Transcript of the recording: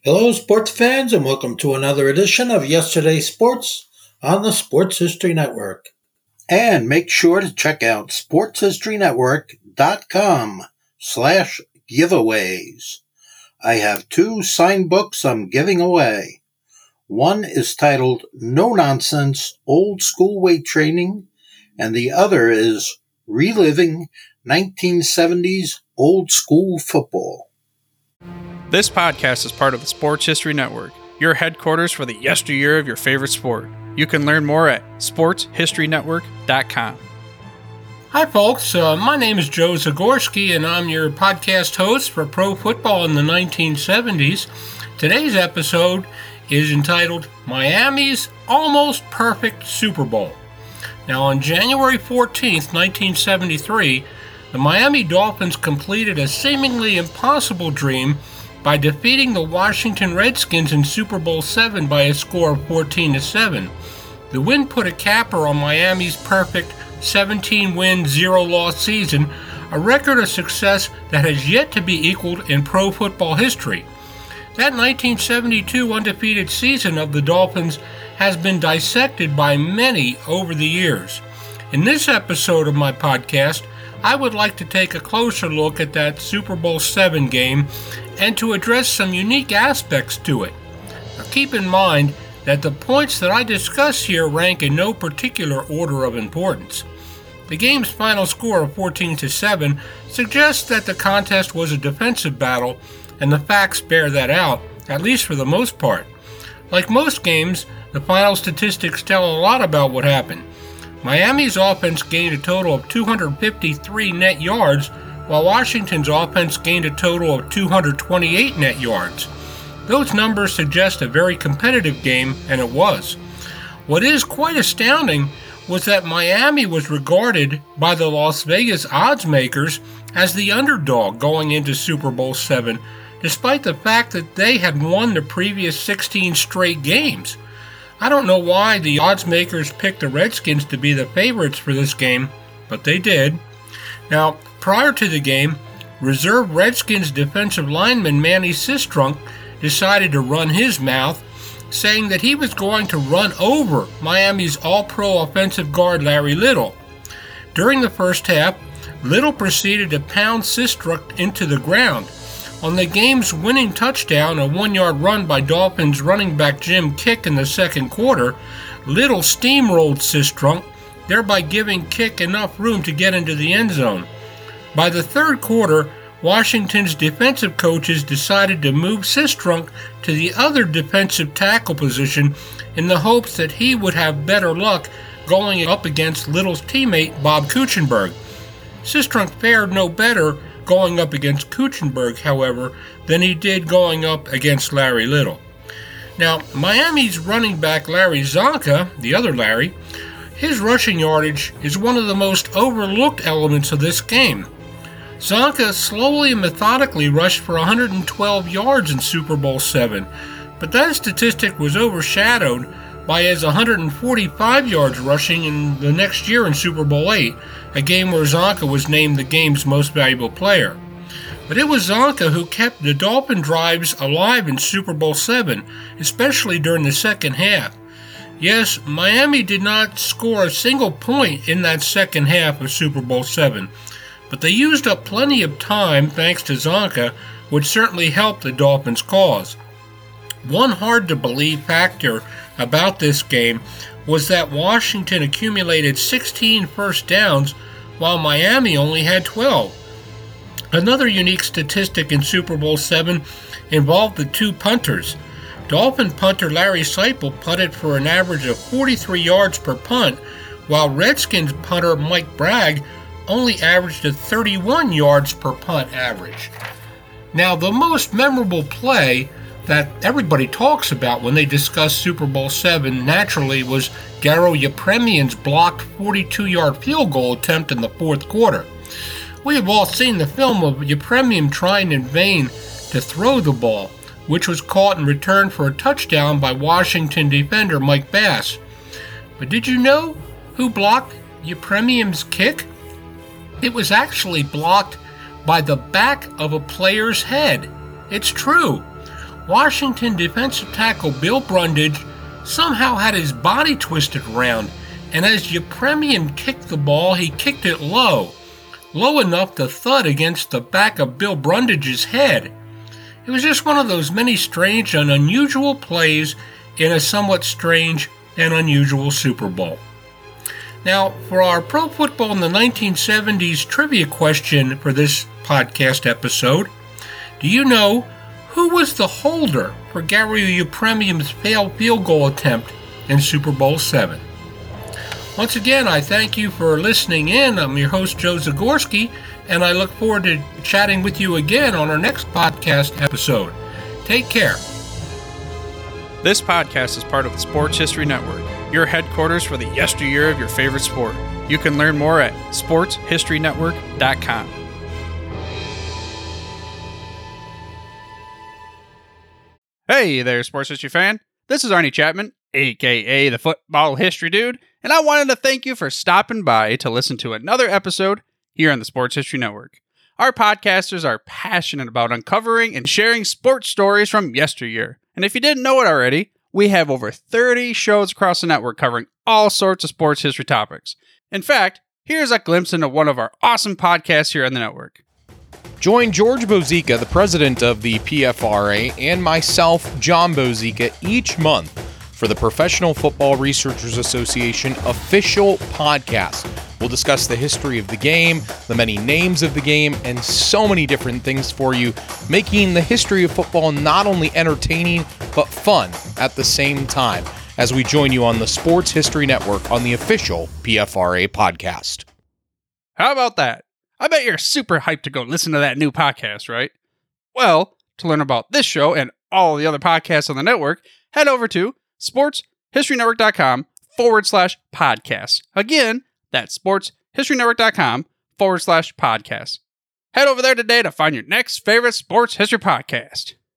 Hello, sports fans, and welcome to another edition of Yesterday's Sports on the Sports History Network. And make sure to check out sportshistorynetwork.com/giveaways. I have two signed books I'm giving away. One is titled No Nonsense Old School Weight Training, and the other is Reliving 1970s Old School Football. This podcast is part of the Sports History Network, your headquarters for the yesteryear of your favorite sport. You can learn more at sportshistorynetwork.com. Hi folks, my name is Joe Zagorski and I'm your podcast host for Pro Football in the 1970s. Today's episode is entitled Miami's Almost Perfect Super Bowl. Now on January 14th, 1973, the Miami Dolphins completed a seemingly impossible dream by defeating the Washington Redskins in Super Bowl VII by a score of 14-7. The win put a capper on Miami's perfect 17-win, 0-loss season, a record of success that has yet to be equaled in pro football history. That 1972 undefeated season of the Dolphins has been dissected by many over the years. In this episode of my podcast, I would like to take a closer look at that Super Bowl VII game and to address some unique aspects to it. Now, keep in mind that the points that I discuss here rank in no particular order of importance. The game's final score of 14-7 suggests that the contest was a defensive battle, and the facts bear that out, at least for the most part. Like most games, the final statistics tell a lot about what happened. Miami's offense gained a total of 253 net yards, while Washington's offense gained a total of 228 net yards. Those numbers suggest a very competitive game, and it was. What is quite astounding was that Miami was regarded by the Las Vegas odds makers as the underdog going into Super Bowl VII, despite the fact that they had won the previous 16 straight games. I don't know why the odds makers picked the Redskins to be the favorites for this game, but they did. Now, prior to the game, reserve Redskins defensive lineman Manny Sistrunk decided to run his mouth, saying that he was going to run over Miami's all-pro offensive guard Larry Little. During the first half, Little proceeded to pound Sistrunk into the ground. On the game's winning touchdown, a 1-yard run by Dolphins running back Jim Kick in the second quarter, Little steamrolled Sistrunk, thereby giving Kick enough room to get into the end zone. By the third quarter, Washington's defensive coaches decided to move Sistrunk to the other defensive tackle position in the hopes that he would have better luck going up against Little's teammate Bob Kuechenberg. Sistrunk fared no better going up against Kuechenberg, however, than he did going up against Larry Little. Now, Miami's running back Larry Csonka, the other Larry, his rushing yardage is one of the most overlooked elements of this game. Csonka slowly and methodically rushed for 112 yards in Super Bowl VII, but that statistic was overshadowed by his 145 yards rushing in the next year in Super Bowl VIII, a game where Csonka was named the game's most valuable player. But it was Csonka who kept the Dolphin drives alive in Super Bowl VII, especially during the second half. Yes, Miami did not score a single point in that second half of Super Bowl VII, but they used up plenty of time thanks to Csonka, which certainly helped the Dolphins' cause. One hard-to-believe factor about this game was that Washington accumulated 16 first downs while Miami only had 12. Another unique statistic in Super Bowl VII involved the two punters. Dolphin punter Larry Seipel punted for an average of 43 yards per punt, while Redskins punter Mike Bragg only averaged a 31 yards per punt average. Now, the most memorable play that everybody talks about when they discuss Super Bowl VII naturally was Garo Yepremian's blocked 42-yard field goal attempt in the fourth quarter. We have all seen the film of Yepremian trying in vain to throw the ball, which was caught and returned for a touchdown by Washington defender Mike Bass. But did you know who blocked Yepremian's kick? It was actually blocked by the back of a player's head. It's true. Washington defensive tackle Bill Brundage somehow had his body twisted around, and as Yepremian kicked the ball, he kicked it low enough to thud against the back of Bill Brundage's head. It was just one of those many strange and unusual plays in a somewhat strange and unusual Super Bowl. Now, for our Pro Football in the 1970s trivia question for this podcast episode, do you know who was the holder for Gary Yepremian's failed field goal attempt in Super Bowl VII? Once again, I thank you for listening in. I'm your host, Joe Zagorski, and I look forward to chatting with you again on our next podcast episode. Take care. This podcast is part of the Sports History Network, your headquarters for the yesteryear of your favorite sport. You can learn more at sportshistorynetwork.com. Hey there, sports history fan. This is Arnie Chapman, aka the Football History Dude, and I wanted to thank you for stopping by to listen to another episode here on the Sports History Network. Our podcasters are passionate about uncovering and sharing sports stories from yesteryear. And if you didn't know it already, we have over 30 shows across the network covering all sorts of sports history topics. In fact, here's a glimpse into one of our awesome podcasts here on the network. Join George Bozica, the president of the PFRA, and myself, John Bozica, each month for the Professional Football Researchers Association official podcast. We'll discuss the history of the game, the many names of the game, and so many different things for you, making the history of football not only entertaining, but fun at the same time, as we join you on the Sports History Network on the official PFRA podcast. How about that? I bet you're super hyped to go listen to that new podcast, right? Well, to learn about this show and all the other podcasts on the network, head over to sportshistorynetwork.com/podcasts. Again, that's sportshistorynetwork.com/podcasts. Head over there today to find your next favorite sports history podcast.